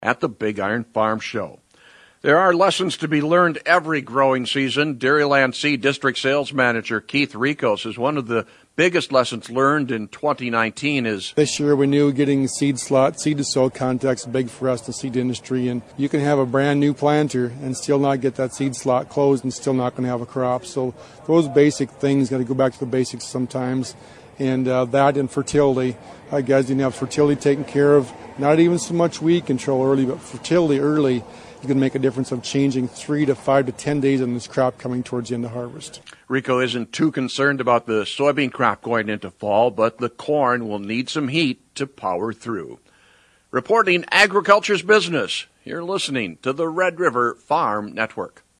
at the Big Iron Farm Show. There are lessons to be learned every growing season. Dairyland Seed District Sales Manager Keith Rico says one of the biggest lessons learned in 2019 is this year we knew getting seed to soil contacts big for us, the seed industry, and you can have a brand new planter and still not get that seed slot closed and still not going to have a crop. So those basic things, got to go back to the basics sometimes. And that and fertility. Guys didn't have fertility taken care of. Not even so much weed control early, but fertility early is going to make a difference of changing 3 to 5 to 10 days on this crop coming towards the end of harvest. Rico isn't too concerned about the soybean crop going into fall, but the corn will need some heat to power through. Reporting agriculture's business, you're listening to the Red River Farm Network.